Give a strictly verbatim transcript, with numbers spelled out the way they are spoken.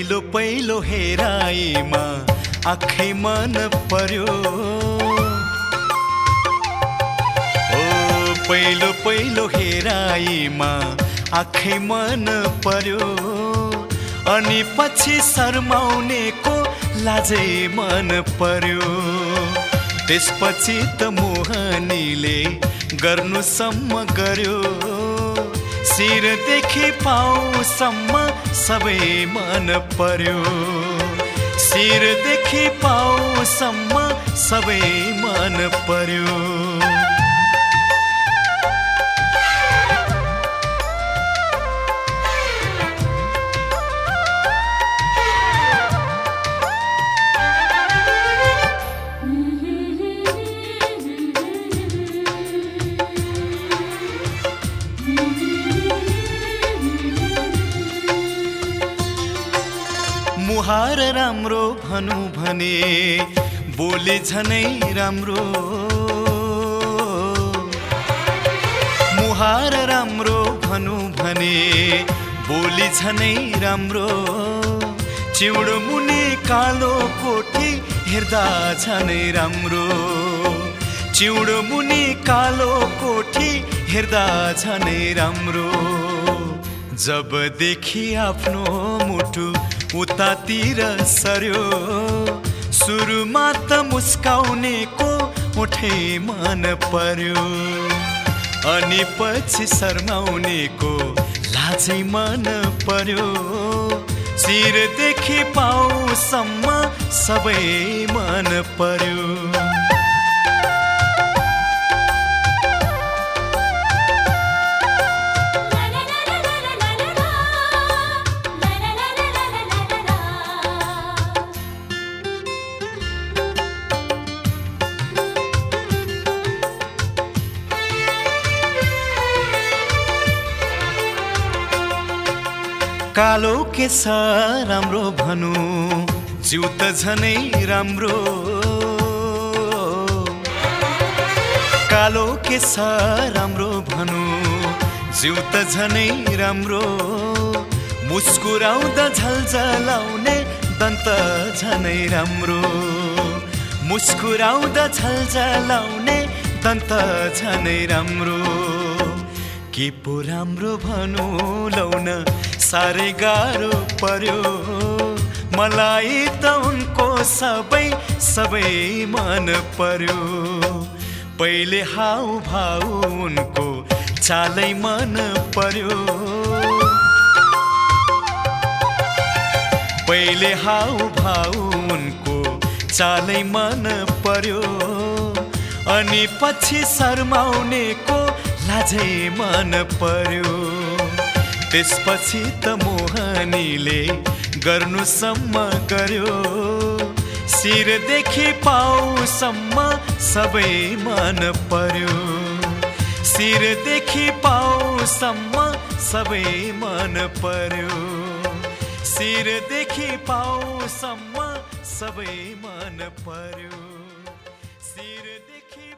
पहिलो पहिलो हेराइमा आँखै मन पर्यो। ओ पहिलो पहिलो हेराइमा आँखै मन पर्यो। अनि पछि शर्माउनेको लाजै मन पर्यो। त्यसपछि त मोहनीले गर्नुसम्म गर्यो। शिरदेखि पाउसम्म सबै मन पर्यो। शिरदेखि पाउसम्म सबै मन पर्यो। मुहार राम्रो भनु भने बोली झनै राम्रो। मुहार राम्रो भनु भने बोली झनै राम्रो। चिउडो मुनि कालो कोठी हेर्दा झनै राम्रो। चिउडो मुनि कालो कोठी हेर्दा झनै राम्रो। जब देखि आफ्नो मुटु उतातिर सर्यो। सुरुमा त मुस्काउनेको ओठै मन पर्यो। अनि पछि शर्माउनेको लाजै मन पर्यो। शिरदेखि पाउसम्म सबै मन पर्यो। कालो केश राम्रो भनु जिउ त झनै राम्रो। कालो केश राम्रो भनु जिउ त झनै राम्रो। मुस्कुराउँदा झलझलाउने दन्त झनै राम्रो। मुस्कुराउँदा झलझलाउने दन्त झनै राम्रो। के पो राम्रो भनु लौन साह्रै गाह्रो पर्यो। मलाई त उनको सबै सबै मन पर्यो। पहिले हाउ भाउ उनको चालै मन पर्यो। पहिले हाउ भाउ उनको चालै मन पर्यो। अनि पछि शर्माउनेको लाजै मन पर्यो। त्यसपछि त मोहनीले गर्नुसम्म गर्यो। शिरदेखि पाउसम्म सबै मन पर्यो। शिरदेखि पाउसम्म सबै मन पर्यो। शिरदेखि पाउसम्म सबै मन पर्यो। शिरदेखि